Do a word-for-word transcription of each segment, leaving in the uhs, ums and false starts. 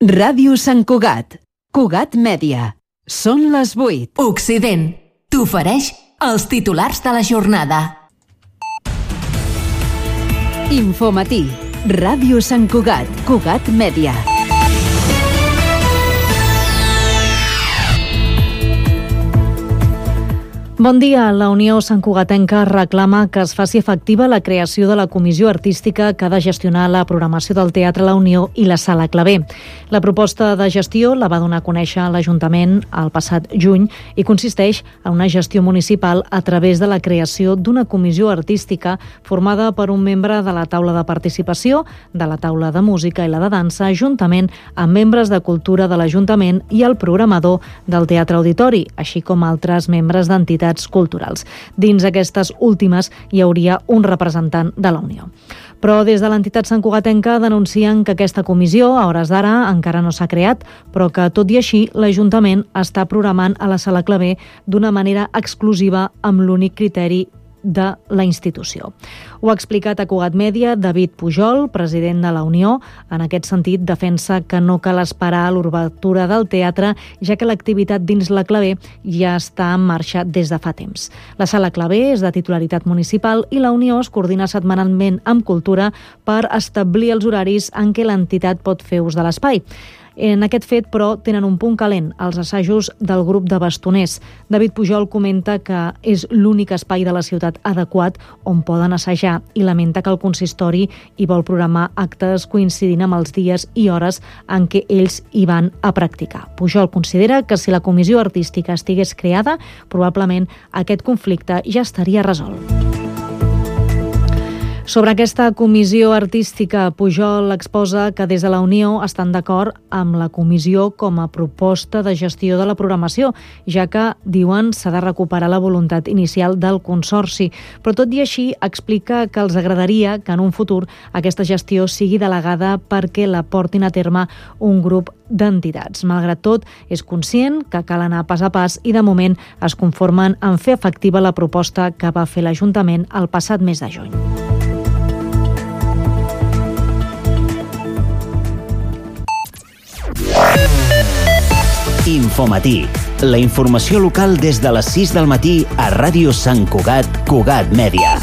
Ràdio Sant Cugat. Cugat Mèdia. Són les vuit. Occident t'ofereix els titulars de la jornada. Infomatí. Ràdio Sant Cugat. Cugat Mèdia. Bon dia. La Unió Santcugatenca reclama que es faci efectiva la creació de la comissió artística que ha de gestionar la programació del Teatre La Unió i la Sala Clavé. La proposta de gestió la va donar a conèixer l'Ajuntament el passat juny i consisteix en una gestió municipal a través de la creació d'una comissió artística formada per un membre de la taula de participació, de la taula de música i la de dansa, juntament amb membres de cultura de l'Ajuntament i el programador del Teatre Auditori, així com altres membres d'entitats culturals. Dins aquestes últimes hi hauria un representant de la Unió. Però des de l'entitat santcugatenca denuncien que aquesta comissió, a hores d'ara, encara no s'ha creat, però que, tot i així, l'Ajuntament està programant a la Sala Clavé d'una manera exclusiva amb l'únic criteri de la institució. Ho ha explicat a Cugat Mèdia David Pujol, president de la Unió. En aquest sentit, defensa que no cal esperar a l'obertura del teatre, ja que l'activitat dins la Clavé ja està en marxa des de fa temps. La Sala Clavé és de titularitat municipal i la Unió es coordina setmanalment amb Cultura per establir els horaris en què l'entitat pot fer ús de l'espai. En aquest fet, però, tenen un punt calent, els assajos del grup de bastoners. David Pujol comenta que és l'únic espai de la ciutat adequat on poden assajar i lamenta que el consistori hi vol programar actes coincidint amb els dies i hores en què ells hi van a practicar. Pujol considera que si la comissió artística estigués creada, probablement aquest conflicte ja estaria resolt. Sobre aquesta comissió artística, Pujol exposa que des de la Unió estan d'acord amb la comissió com a proposta de gestió de la programació, ja que, diuen, s'ha de recuperar la voluntat inicial del Consorci. Però tot i així explica que els agradaria que en un futur aquesta gestió sigui delegada perquè la portin a terme un grup d'entitats. Malgrat tot, és conscient que cal anar pas a pas i de moment es conformen en fer efectiva la proposta que va fer l'Ajuntament el passat mes de juny. Infomatí, la informació local des de les sis del matí a Ràdio Sant Cugat, Cugat Mèdia.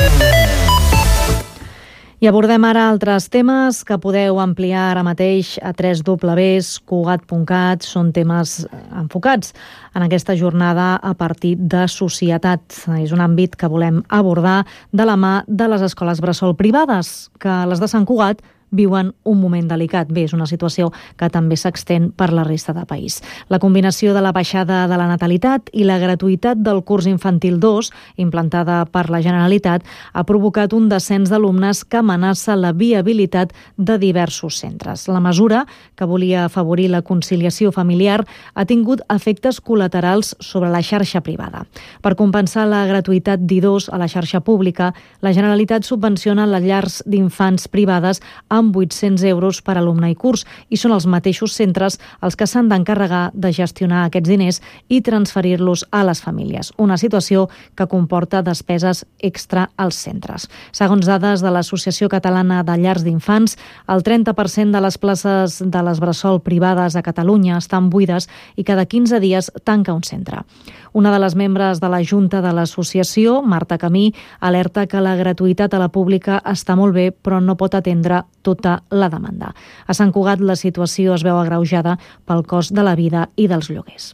I abordem ara altres temes que podeu ampliar ara mateix a w w w punt cugat punt cat. Són temes enfocats en aquesta jornada a partir de societat. És un àmbit que volem abordar de la mà de les escoles bressol privades, que les de Sant Cugat viuen un moment delicat. Bé, és una situació que també s'extén per la resta del país. La combinació de la baixada de la natalitat i la gratuïtat del curs infantil dos, implantada per la Generalitat, ha provocat un descens d'alumnes que amenaça la viabilitat de diversos centres. La mesura, que volia afavorir la conciliació familiar, ha tingut efectes col·laterals sobre la xarxa privada. Per compensar la gratuïtat d'I dos a la xarxa pública, la Generalitat subvenciona les llars d'infants privades amb amb vuit-cents euros per alumne i curs, i són els mateixos centres els que s'han d'encarregar de gestionar aquests diners i transferir-los a les famílies, una situació que comporta despeses extra als centres. Segons dades de l'Associació Catalana de Llars d'Infants, el trenta per cent de les places de les bressol privades a Catalunya estan buides i cada quinze dies tanca un centre. Una de les membres de la Junta de l'Associació, Marta Camí, alerta que la gratuïtat a la pública està molt bé, però no pot atendre tota la demanda. A Sant Cugat la situació es veu agreujada pel cost de la vida i dels lloguers.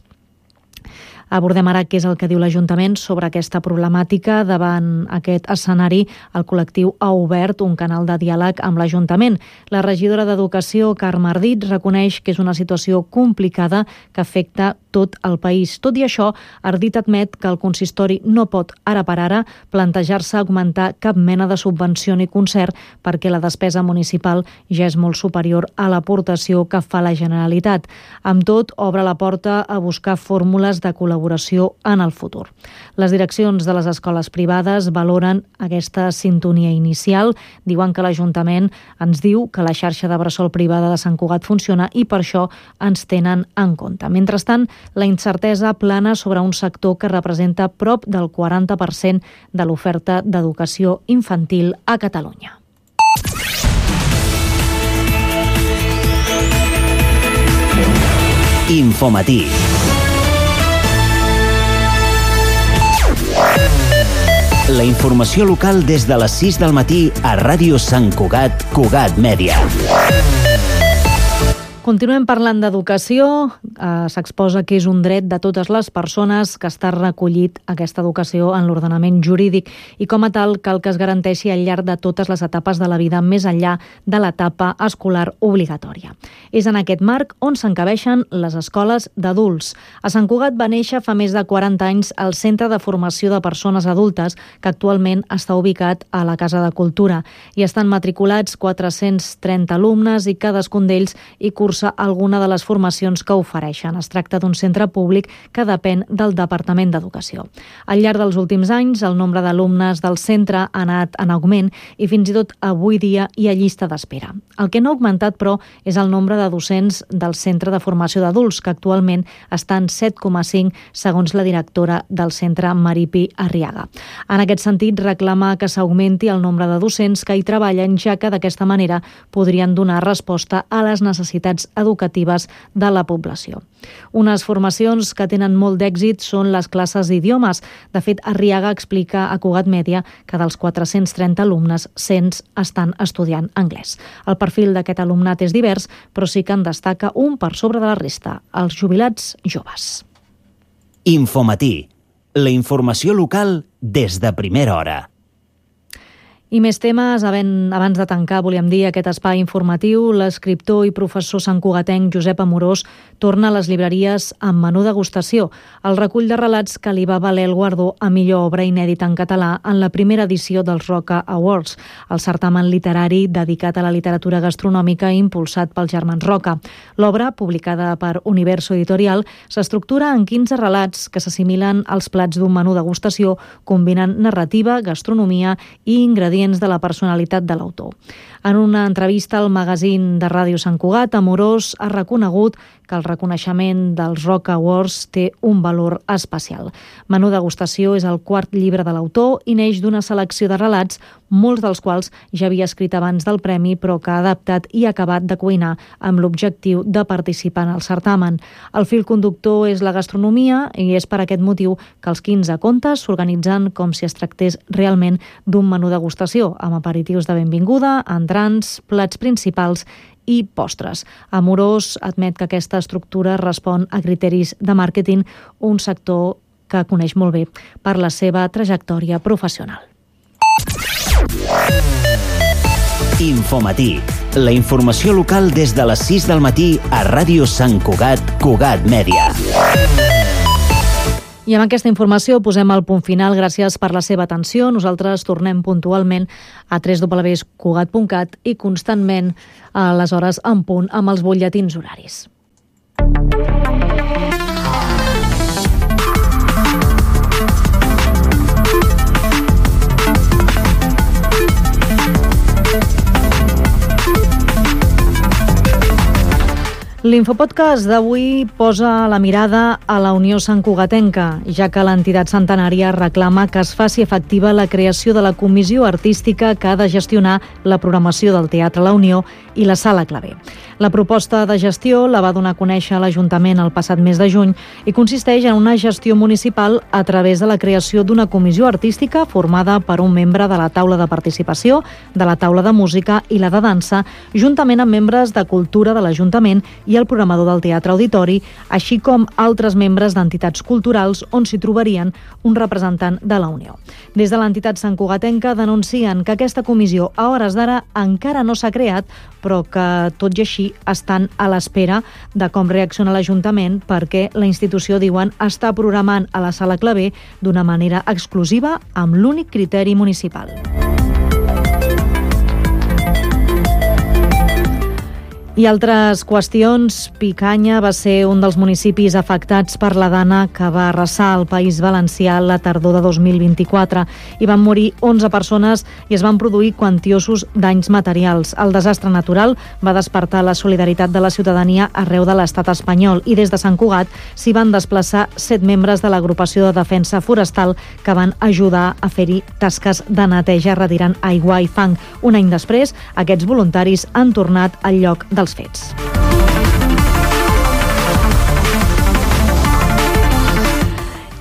Abordem ara què és el que diu l'Ajuntament sobre aquesta problemàtica. Davant aquest escenari, el col·lectiu ha obert un canal de diàleg amb l'Ajuntament. La regidora d'Educació, Carme Ardit, reconeix que és una situació complicada que afecta tot el país. Tot i això, Ardit admet que el consistori no pot, ara per ara, plantejar-se augmentar cap mena de subvenció ni concert perquè la despesa municipal ja és molt superior a l'aportació que fa la Generalitat. Amb tot, obre la porta a buscar fórmules de col·laboració en el futur. Les direccions de les escoles privades valoren aquesta sintonia inicial. Diuen que l'Ajuntament ens diu que la xarxa de bressol privada de Sant Cugat funciona i per això ens tenen en compte. Mentrestant, la incertesa plana sobre un sector que representa prop del quaranta per cent de l'oferta d'educació infantil a Catalunya. Infomatí. La informació local des de les sis del matí a Ràdio Sant Cugat, Cugat Mèdia. Continuem parlant d'educació. Eh, S'exposa que és un dret de totes les persones que està recollit aquesta educació en l'ordenament jurídic i com a tal cal que es garanteixi al llarg de totes les etapes de la vida més enllà de l'etapa escolar obligatòria. És en aquest marc on s'encabeixen les escoles d'adults. A Sant Cugat va néixer fa més de quaranta anys el Centre de Formació de Persones Adultes, que actualment està ubicat a la Casa de Cultura. Hi estan matriculats quatre-cents trenta alumnes i cadascun d'ells hi cursa alguna de les formacions que ofereixen. Es tracta d'un centre públic que depèn del Departament d'Educació. Al llarg dels últims anys, el nombre d'alumnes del centre ha anat en augment i fins i tot avui dia hi ha llista d'espera. El que no ha augmentat, però, és el nombre de docents del Centre de Formació d'Adults, que actualment està en set coma cinc, segons la directora del centre, Maripi Arriaga. En aquest sentit, reclama que s'augmenti el nombre de docents que hi treballen, ja que d'aquesta manera podrien donar resposta a les necessitats educatives de la població. Unes formacions que tenen molt d'èxit són les classes d'idiomes. De fet, Arriaga explica a Cugat Mèdia que dels quatre-cents trenta alumnes, cent estan estudiant anglès. El perfil d'aquest alumnat és divers, però sí que en destaca un per sobre de la resta, els jubilats joves. Infomatí, la informació local des de primera hora. I més temes. Abans de tancar, volíem dir aquest espai informatiu, l'escriptor i professor santcugatenc Josep Amorós torna a les llibreries amb menú degustació, el recull de relats que li va valer el guardó a millor obra inèdita en català en la primera edició dels Roca Awards, el certamen literari dedicat a la literatura gastronòmica impulsat pels germans Roca. L'obra, publicada per Universo Editorial, s'estructura en quinze relats que s'assimilen als plats d'un menú degustació, combinant narrativa, gastronomia i ingredients de la personalitat de l'autor. En una entrevista al magazín de Ràdio Sant Cugat, Amorós ha reconegut que el reconeixement dels Roca Awards té un valor especial. Menú degustació és el quart llibre de l'autor i neix d'una selecció de relats, molts dels quals ja havia escrit abans del premi, però que ha adaptat i acabat de cuinar amb l'objectiu de participar en el certamen. El fil conductor és la gastronomia i és per aquest motiu que els quinze contes s'organitzen com si es tractés realment d'un menú degustació, amb aperitius de benvinguda, entrants, plats principals i postres. Amorós admet que aquesta estructura respon a criteris de màrqueting, un sector que coneix molt bé per la seva trajectòria professional. Infomatí, la informació local des de les sis del matí a Ràdio Sant Cugat, Cugat Mèdia. I amb aquesta informació posem el punt final. Gràcies per la seva atenció. Nosaltres tornem puntualment a w w w punt cugat punt cat i constantment a les hores en punt amb els butlletins horaris. L'infopodcast d'avui posa la mirada a la Unió Santcugatenca, ja que l'entitat centenària reclama que es faci efectiva la creació de la comissió artística que ha de gestionar la programació del Teatre La Unió i la Sala Clavé. La proposta de gestió la va donar a conèixer l'Ajuntament el passat mes de juny i consisteix en una gestió municipal a través de la creació d'una comissió artística formada per un membre de la taula de participació, de la taula de música i la de dansa, juntament amb membres de cultura de l'Ajuntament i el programador del Teatre Auditori, així com altres membres d'entitats culturals on s'hi trobarien un representant de la Unió. Des de l'entitat santcugatenca denuncien que aquesta comissió a hores d'ara encara no s'ha creat, però que tot i així estan a l'espera de com reacciona l'Ajuntament perquè la institució, diuen, està programant a la Sala Clavé d'una manera exclusiva amb l'únic criteri municipal. I altres qüestions. Picanya va ser un dels municipis afectats per la dana que va arrasar el País Valencià la tardor de dos mil vint-i-quatre. Hi van morir onze persones i es van produir quantiosos danys materials. El desastre natural va despertar la solidaritat de la ciutadania arreu de l'estat espanyol i des de Sant Cugat s'hi van desplaçar set membres de l'agrupació de defensa forestal que van ajudar a fer-hi tasques de neteja retirant aigua i fang. Un any després, aquests voluntaris han tornat al lloc del fets.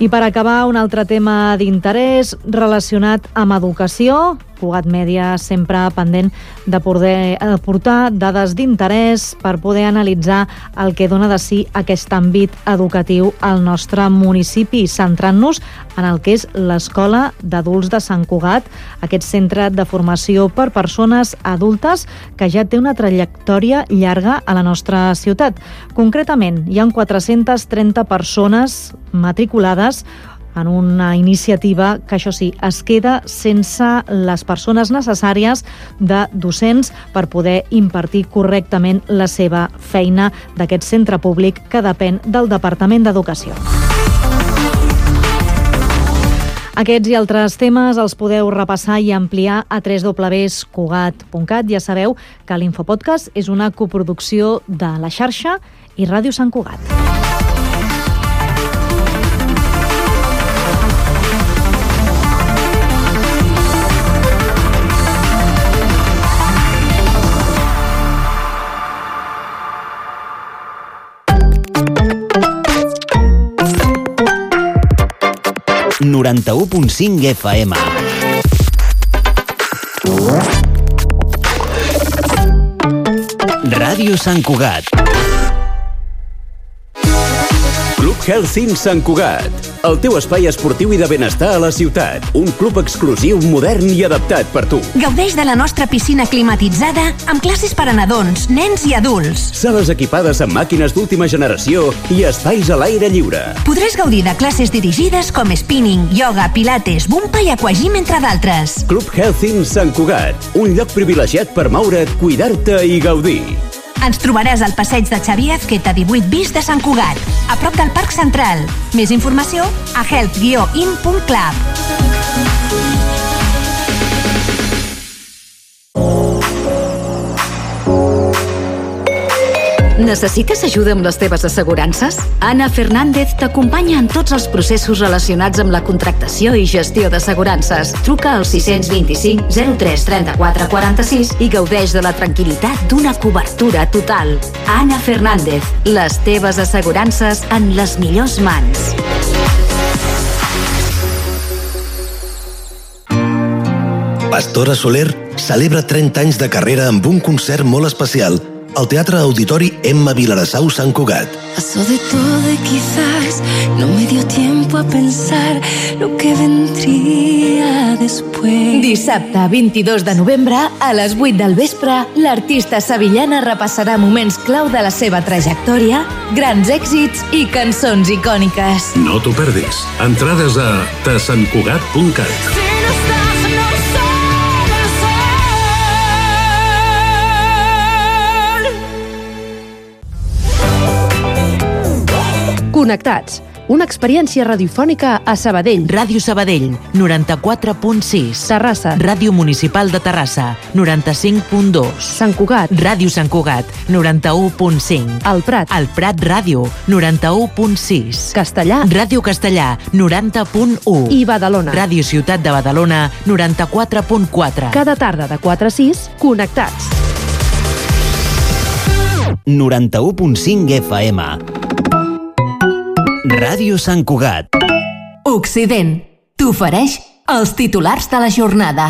I per acabar, un altre tema d'interès relacionat amb educació. Cugat Mèdia sempre pendent de poder aportar dades d'interès per poder analitzar el que dona de si aquest àmbit educatiu al nostre municipi, centrant-nos en el que és l'Escola d'Adults de Sant Cugat, aquest centre de formació per persones adultes que ja té una trajectòria llarga a la nostra ciutat. Concretament, hi ha quatre-centes trenta persones matriculades en una iniciativa que, això sí, es queda sense les persones necessàries de docents per poder impartir correctament la seva feina d'aquest centre públic que depèn del Departament d'Educació. Aquests i altres temes els podeu repassar i ampliar a w w w punt cugat punt cat. Ja sabeu que l'Infopodcast és una coproducció de La Xarxa i Ràdio Sant Cugat. noranta-u punt cinc F M. Ràdio Sant Cugat. Club Health in Sant Cugat, el teu espai esportiu i de benestar a la ciutat. Un club exclusiu, modern i adaptat per tu. Gaudeix de la nostra piscina climatitzada amb classes per a nadons, nens i adults. Sales equipades amb màquines d'última generació i espais a l'aire lliure. Podràs gaudir de classes dirigides com spinning, yoga, pilates, bumpa i aquagym, entre d'altres. Club Health in Sant Cugat, un lloc privilegiat per moure't, cuidar-te i gaudir. Ens trobaràs al passeig de Xavier Azqueta divuit bis de Sant Cugat, a prop del Parc Central. Més informació a health guió in punt club. Necessites ajuda amb les teves assegurances? Anna Fernández t'acompanya en tots els processos relacionats amb la contractació i gestió d'assegurances. Truca al sis dos cinc zero tres trenta-quatre quaranta-sis i gaudeix de la tranquil·litat d'una cobertura total. Anna Fernández, les teves assegurances en les millors mans. Pastora Soler celebra trenta anys de carrera amb un concert molt especial al Teatre Auditori Emma Vilarassau Sant Cugat. Pasó de todo y quizás no me dio tiempo a pensar lo que vendría después. Dissabte vint-i-dos de novembre, a les vuit del vespre, l'artista sevillana repassarà moments clau de la seva trajectòria, grans èxits i cançons icòniques. No t'ho perdis. Entrades a tasantcugat punt cat. Connectats, una experiència radiofònica a Sabadell. Ràdio Sabadell, noranta-quatre punt sis. Terrassa. Ràdio Municipal de Terrassa, noranta-cinc punt dos. Sant Cugat. Ràdio Sant Cugat, noranta-u punt cinc. El Prat. El Prat Ràdio, noranta-u punt sis. Castellà. Ràdio Castellà, noranta punt u. I Badalona. Ràdio Ciutat de Badalona, noranta-quatre punt quatre. Cada tarda de quatre a sis, connectats. noranta-u punt cinc F M. Ràdio Sant Cugat. Occident t'ofereix els titulars de la jornada.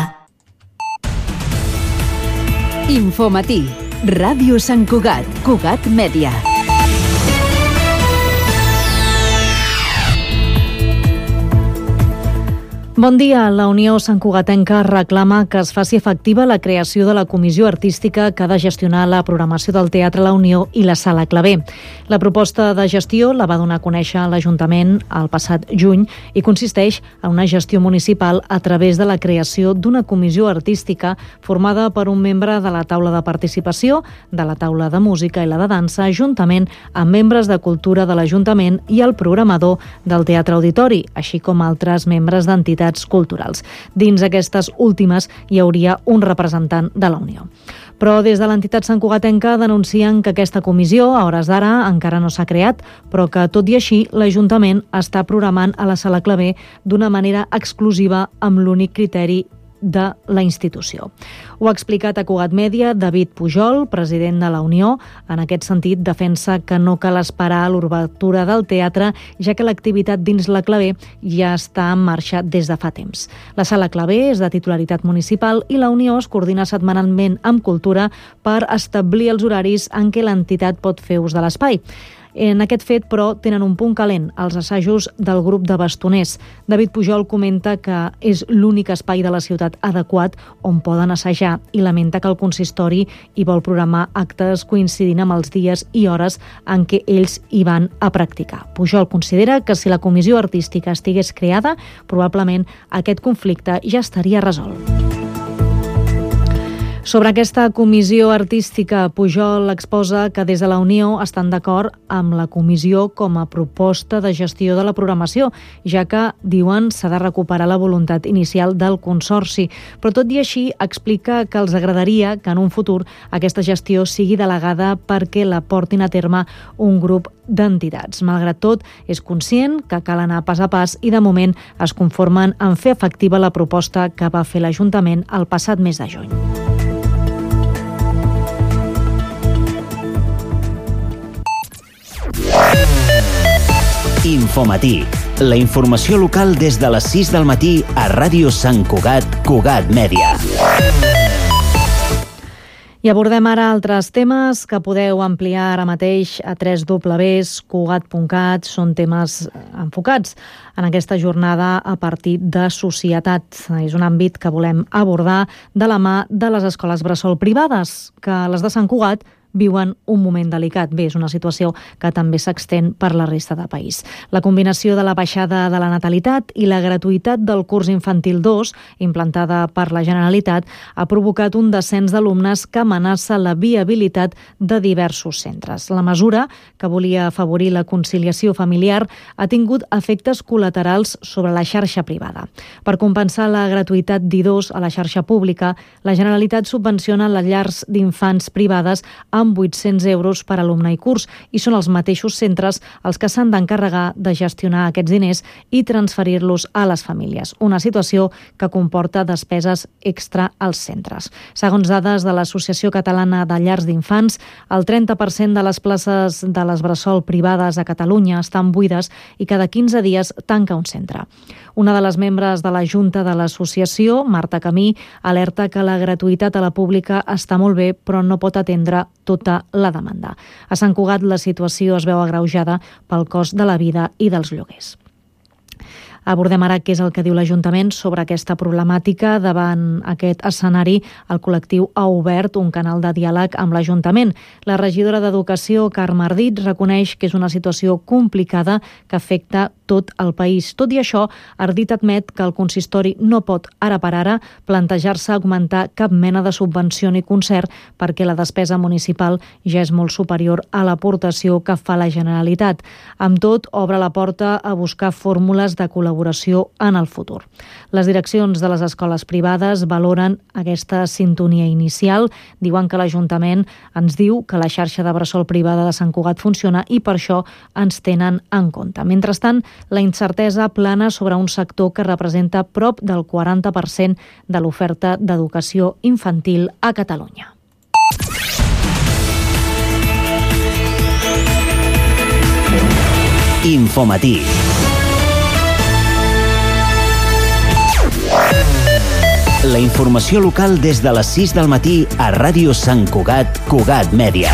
Infomatí. Ràdio Sant Cugat. Cugat Mèdia. Bon dia. La Unió Santcugatenca reclama que es faci efectiva la creació de la comissió artística que ha de gestionar la programació del Teatre La Unió i la Sala Clavé. La proposta de gestió la va donar a conèixer l'Ajuntament el passat juny i consisteix en una gestió municipal a través de la creació d'una comissió artística formada per un membre de la taula de participació, de la taula de música i la de dansa, juntament amb membres de cultura de l'Ajuntament i el programador del Teatre Auditori, així com altres membres d'entitats culturals. Dins aquestes últimes hi hauria un representant de la Unió. Però des de l'entitat santcugatenca denuncien que aquesta comissió, a hores d'ara, encara no s'ha creat, però que, tot i així, l'Ajuntament està programant a la Sala Clavé d'una manera exclusiva amb l'únic criteri de la institució. Ho ha explicat a Cugat Mèdia David Pujol, president de la Unió. En aquest sentit, defensa que no cal esperar a l'obertura del teatre, ja que l'activitat dins la Clavé ja està en marxa des de fa temps. La sala Clavé és de titularitat municipal i la Unió es coordina setmanalment amb Cultura per establir els horaris en què l'entitat pot fer ús de l'espai. En aquest fet, però, tenen un punt calent, els assajos del grup de bastoners. David Pujol comenta que és l'únic espai de la ciutat adequat on poden assajar i lamenta que el consistori hi vol programar actes coincidint amb els dies i hores en què ells hi van a practicar. Pujol considera que si la comissió artística estigués creada, probablement aquest conflicte ja estaria resolt. Sobre aquesta comissió artística, Pujol exposa que des de la Unió estan d'acord amb la comissió com a proposta de gestió de la programació, ja que, diuen, s'ha de recuperar la voluntat inicial del Consorci. Però tot i així explica que els agradaria que en un futur aquesta gestió sigui delegada perquè la portin a terme un grup d'entitats. Malgrat tot, és conscient que cal anar pas a pas i de moment es conformen en fer efectiva la proposta que va fer l'Ajuntament el passat mes de juny. Infomatí, la informació local des de les sis del matí a Ràdio Sant Cugat, Cugat Mèdia. I abordem ara altres temes que podeu ampliar ara mateix a w w w punt cugat punt cat. Són temes enfocats en aquesta jornada a partir de societat. És un àmbit que volem abordar de la mà de les escoles bressol privades, que les de Sant Cugat viuen un moment delicat. Bé, és una situació que també s'extén per la resta del país. La combinació de la baixada de la natalitat i la gratuïtat del curs infantil dos, implantada per la Generalitat, ha provocat un descens d'alumnes que amenaça la viabilitat de diversos centres. La mesura, que volia afavorir la conciliació familiar, ha tingut efectes col·laterals sobre la xarxa privada. Per compensar la gratuïtat d'i dos a la xarxa pública, la Generalitat subvenciona les llars d'infants privades amb vuit-cents euros per alumne i curs, i són els mateixos centres els que s'han d'encarregar de gestionar aquests diners i transferir-los a les famílies, una situació que comporta despeses extra als centres. Segons dades de l'Associació Catalana de Llars d'Infants, el trenta per cent de les places de les bressol privades a Catalunya estan buides i cada quinze dies tanca un centre. Una de les membres de la Junta de l'Associació, Marta Camí, alerta que la gratuïtat a la pública està molt bé, però no pot atendre tota la demanda. A Sant Cugat la situació es veu agreujada pel cost de la vida i dels lloguers. Abordem ara què és el que diu l'Ajuntament sobre aquesta problemàtica. Davant aquest escenari, el col·lectiu ha obert un canal de diàleg amb l'Ajuntament. La regidora d'Educació, Carme Ardit, reconeix que és una situació complicada que afecta tot el país. Tot i això, Ardit admet que el consistori no pot, ara per ara, plantejar-se augmentar cap mena de subvenció ni concert perquè la despesa municipal ja és molt superior a l'aportació que fa la Generalitat. Amb tot, obre la porta a buscar fórmules de col·laboració en el futur. Les direccions de les escoles privades valoren aquesta sintonia inicial. Diuen que l'Ajuntament ens diu que la xarxa de bressol privada de Sant Cugat funciona i per això ens tenen en compte. Mentrestant, la incertesa plana sobre un sector que representa prop del quaranta per cent de l'oferta d'educació infantil a Catalunya. Infomatí. La informació local des de les sis del matí a Ràdio Sant Cugat, Cugat Mèdia.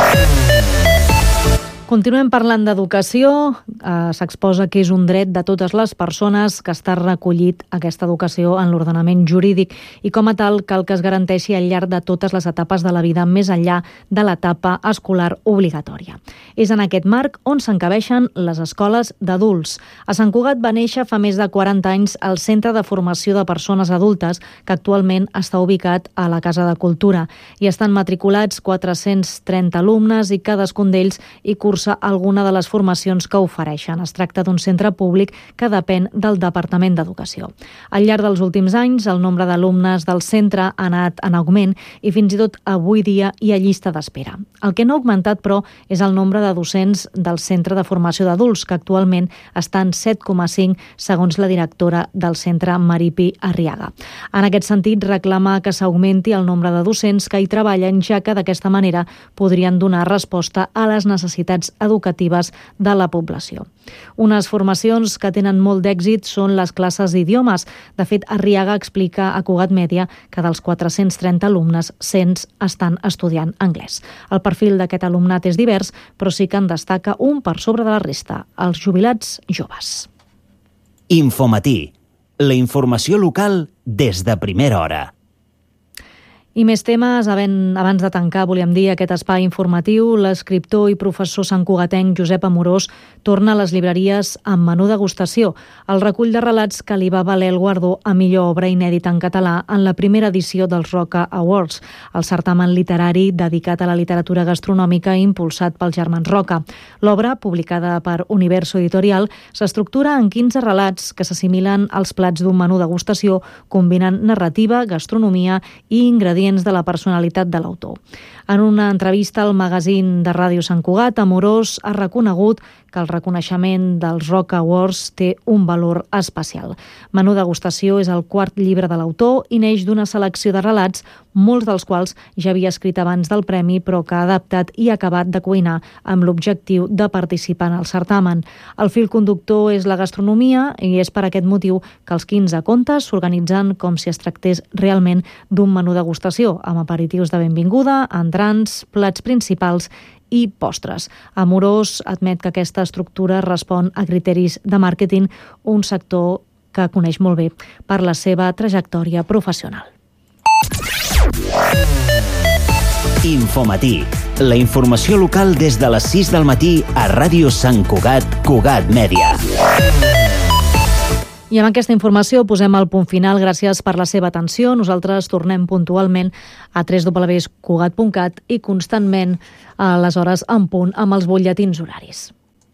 Continuem parlant d'educació. Eh, s'exposa que és un dret de totes les persones que està recollit aquesta educació en l'ordenament jurídic i com a tal cal que es garanteixi al llarg de totes les etapes de la vida més enllà de l'etapa escolar obligatòria. És en aquest marc on s'encabeixen les escoles d'adults. A Sant Cugat va néixer fa més de quaranta anys el Centre de Formació de Persones Adultes, que actualment està ubicat a la Casa de Cultura. Hi estan matriculats quatre-cents trenta alumnes i cadascun d'ells hi cursa cursa alguna de les formacions que ofereixen. Es tracta d'un centre públic que depèn del Departament d'Educació. Al llarg dels últims anys, el nombre d'alumnes del centre ha anat en augment i fins i tot avui dia hi ha llista d'espera. El que no ha augmentat, però, és el nombre de docents del Centre de Formació d'Adults, que actualment està en set coma cinc, segons la directora del centre, Maripi Arriaga. En aquest sentit, reclama que s'augmenti el nombre de docents que hi treballen, ja que d'aquesta manera podrien donar resposta a les necessitats educatives de la població. Unes formacions que tenen molt d'èxit són les classes d'idiomes. De fet, Arriaga explica a Cugat Mèdia que dels quatre-cents trenta alumnes, cent estan estudiant anglès. El perfil d'aquest alumnat és divers, però sí que en destaca un per sobre de la resta, els jubilats joves. Infomatí, la informació local des de primera hora. I més temes, abans de tancar, volíem dir aquest espai informatiu, l'escriptor i professor santcugatenc Josep Amorós torna a les llibreries amb menú degustació, el recull de relats que li va valer el guardó a millor obra inèdita en català en la primera edició dels Roca Awards, el certamen literari dedicat a la literatura gastronòmica impulsat pels germans Roca. L'obra, publicada per Universo Editorial, s'estructura en quinze relats que s'assimilen als plats d'un menú degustació, combinant narrativa, gastronomia i ingredients de la personalitat de l'autor. En una entrevista al magazín de Ràdio Sant Cugat, Amorós ha reconegut que el reconeixement dels Roca Awards té un valor especial. Menú degustació és el quart llibre de l'autor i neix d'una selecció de relats, molts dels quals ja havia escrit abans del premi, però que ha adaptat i acabat de cuinar amb l'objectiu de participar en el certamen. El fil conductor és la gastronomia i és per aquest motiu que els quinze contes s'organitzen com si es tractés realment d'un menú degustació, amb aperitius de benvinguda, entrants, plats principals i postres. Amorós admet que aquesta estructura respon a criteris de màrqueting, un sector que coneix molt bé per la seva trajectòria professional. Infomatí, la informació local des de les sis del matí a Ràdio Sant Cugat, Cugat Mèdia. I amb aquesta informació posem el punt final. Gràcies per la seva atenció. Nosaltres tornem puntualment a w w w punt cugat punt cat i constantment a les hores en punt amb els butlletins horaris.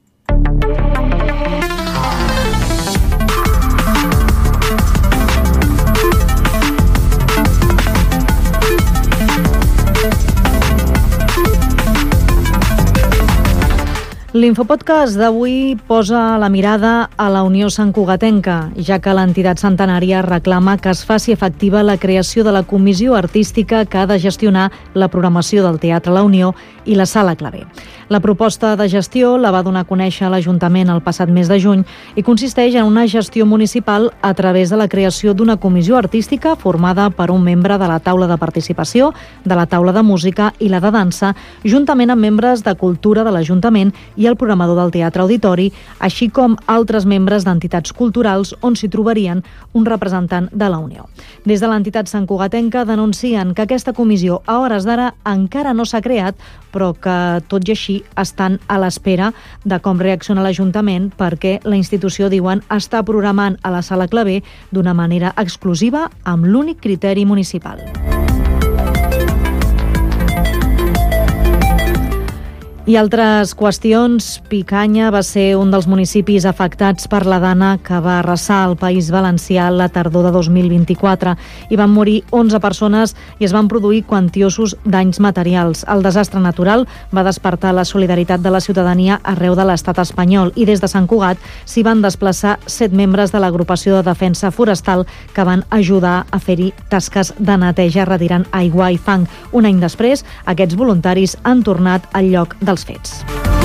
L'infopodcast d'avui posa la mirada a la Unió Santcugatenca, ja que l'entitat centenària reclama que es faci efectiva la creació de la comissió artística que ha de gestionar la programació del Teatre La Unió i la Sala Clavé. La proposta de gestió la va donar a conèixer a l'Ajuntament el passat mes de juny i consisteix en una gestió municipal a través de la creació d'una comissió artística formada per un membre de la taula de participació, de la taula de música i la de dansa, juntament amb membres de cultura de l'Ajuntament i el programador del Teatre Auditori, així com altres membres d'entitats culturals on s'hi trobarien un representant de la Unió. Des de l'entitat santcugatenca denuncien que aquesta comissió a hores d'ara encara no s'ha creat, però que, tot i així, estan a l'espera de com reacciona l'Ajuntament perquè la institució, diuen, està programant a la Sala Clavé d'una manera exclusiva amb l'únic criteri municipal. I altres qüestions. Picanya va ser un dels municipis afectats per la dana que va arrasar el País Valencià la tardor de dos mil vint-i-quatre. Hi van morir onze persones i es van produir quantiosos danys materials. El desastre natural va despertar la solidaritat de la ciutadania arreu de l'estat espanyol i des de Sant Cugat s'hi van desplaçar set membres de l'agrupació de defensa forestal que van ajudar a fer-hi tasques de neteja retirant aigua i fang. Un any després, aquests voluntaris han tornat al lloc de dels fets.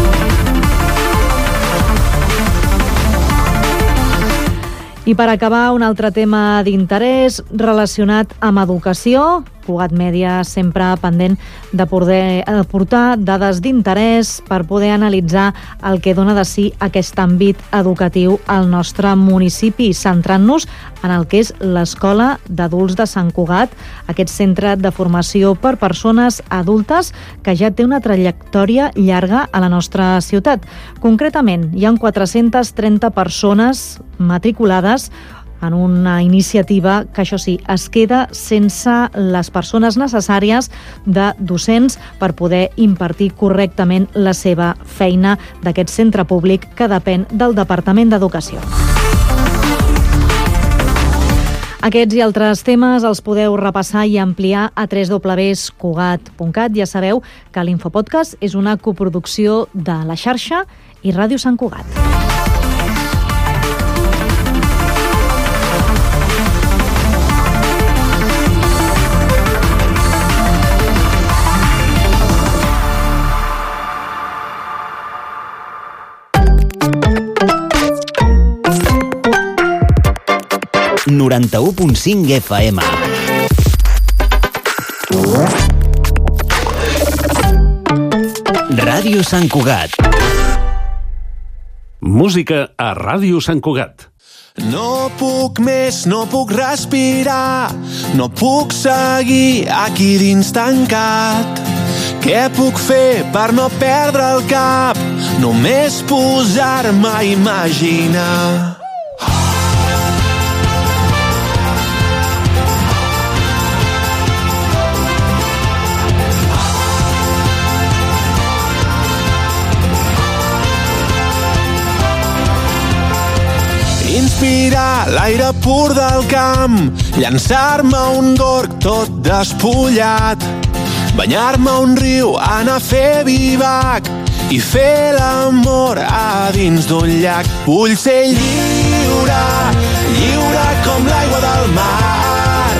I per acabar, un altre tema d'interès relacionat amb educació. Cugat Mèdia sempre pendent de poder aportar dades d'interès per poder analitzar el que dona de si aquest àmbit educatiu al nostre municipi, centrant-nos en el que és l'Escola d'Adults de Sant Cugat, aquest centre de formació per persones adultes que ja té una trajectòria llarga a la nostra ciutat. Concretament, hi ha quatre-centes trenta persones matriculades en una iniciativa que, això sí, es queda sense les persones necessàries de docents per poder impartir correctament la seva feina d'aquest centre públic que depèn del Departament d'Educació. Aquests i altres temes els podeu repassar i ampliar a w w w punt cugat punt cat. Ja sabeu que l'Infopodcast és una coproducció de La Xarxa i Ràdio Sant Cugat. noranta-u punt cinc F M. Ràdio Sant Cugat. Música a Ràdio Sant Cugat. No puc més, no puc respirar, no puc seguir aquí dins tancat. Què puc fer per no perdre el cap? Només posar-me a imaginar. Inspirar l'aire pur del camp, llançar-me un gorg tot despullat, banyar-me un riu, anar a fer vivac i fer l'amor a dins d'un llac. Vull ser lliure, lliure com l'aigua del mar.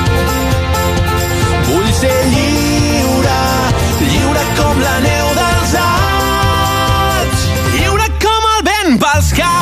Vull ser lliure, lliure com la neu dels Alps, lliure com el vent pels camps.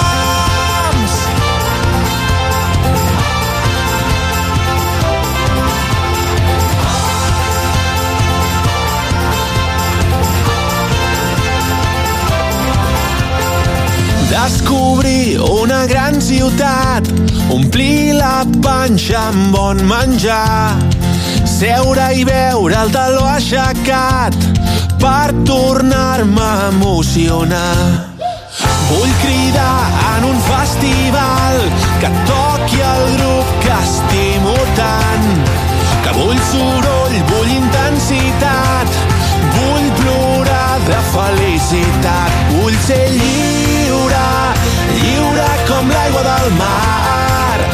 Descobrir una gran ciutat, omplir la panxa amb bon menjar, seure i veure el taló aixecat per tornar-me a emocionar. Vull cridar en un festival que toqui el grup que estimo tant, que vull soroll, vull intensitat, vull plorar de felicitat. Vull ser lliure, lliure com l'aigua del mar.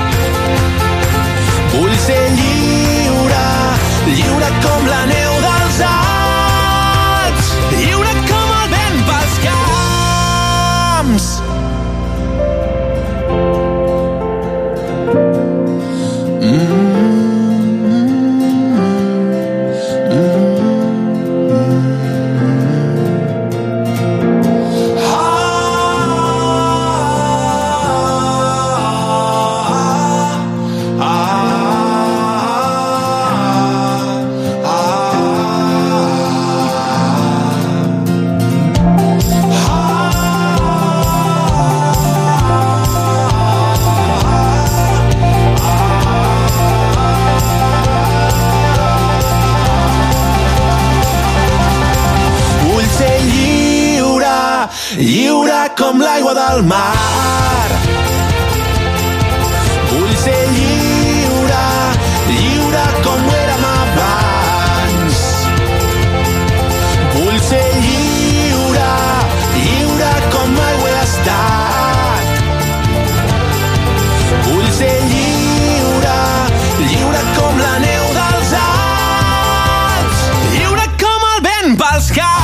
Vull ser lliure, lliure com la neu dels Alps, lliure com el vent pels camps. Mm. Lliure com l'aigua del mar. Vull ser lliure, lliure com ho érem abans. Vull ser lliure, lliure com mai ho he estat. Vull ser lliure, lliure com la neu dels Alps, lliure com el vent pels camps.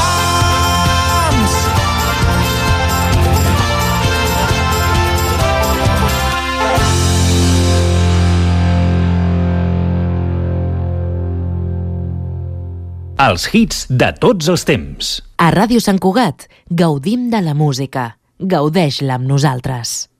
Els hits de tots els temps. A Ràdio Sant Cugat gaudim de la música. Gaudeix-la amb nosaltres.